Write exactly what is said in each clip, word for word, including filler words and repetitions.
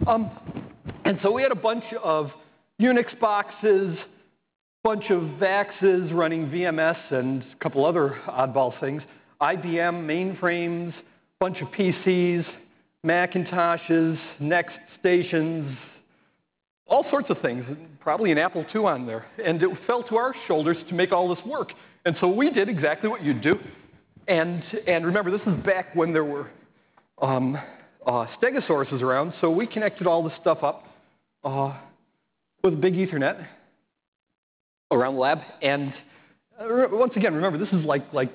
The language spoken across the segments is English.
Um, and so we had a bunch of Unix boxes, bunch of VAXes running V M S and a couple other oddball things, I B M mainframes, bunch of P Cs, Macintoshes, Next stations, all sorts of things, probably an Apple two on there. And it fell to our shoulders to make all this work. And so we did exactly what you'd do. And, and remember, this is back when there were um, uh, stegosauruses around, so we connected all this stuff up uh, with a big Ethernet around the lab. And uh, once again, remember, this is like, like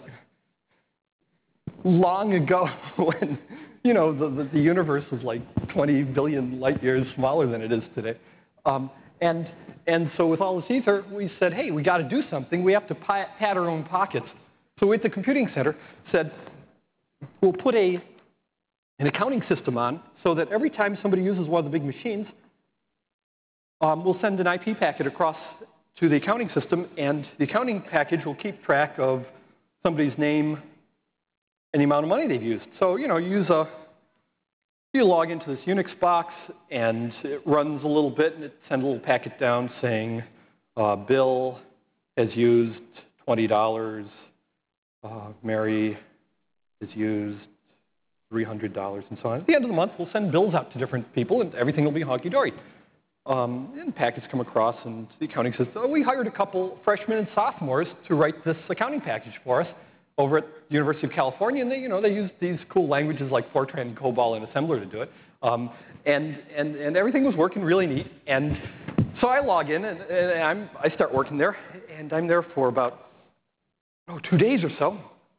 long ago when, you know, the, the, the universe was like twenty billion light years smaller than it is today. Um, and, and so with all this ether, we said, hey, we got to do something. We have to pad our own pockets. So we at the computing center said, we'll put a, an accounting system on so that every time somebody uses one of the big machines, um, we'll send an I P packet across to the accounting system, and the accounting package will keep track of somebody's name and the amount of money they've used. So, you know, you use a, you log into this Unix box, and it runs a little bit, and it sends a little packet down saying, uh, Bill has used twenty dollars, uh, Mary has used three hundred dollars, and so on. At the end of the month, we'll send bills out to different people, and everything will be honky-dory. Um, and packets come across, and the accounting system. We hired a couple freshmen and sophomores to write this accounting package for us over at the University of California, and they, you know, they used these cool languages like Fortran, COBOL, and Assembler to do it. Um, and, and, and everything was working really neat. And so I log in, and, and I'm, I start working there, and I'm there for about oh, two days or so.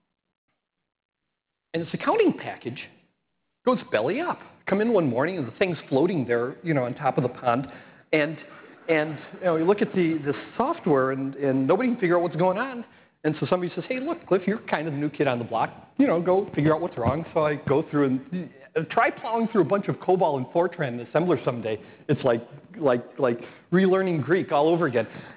And this accounting package goes belly up. Come in one morning, and the thing's floating there, you know, on top of the pond. And, and you know, you look at the, the software, and, and nobody can figure out what's going on. And so somebody says, hey, look, Cliff, you're kind of the new kid on the block. You know, go figure out what's wrong. So I go through and uh, try plowing through a bunch of COBOL and Fortran and Assembler someday. It's like, like, like relearning Greek all over again.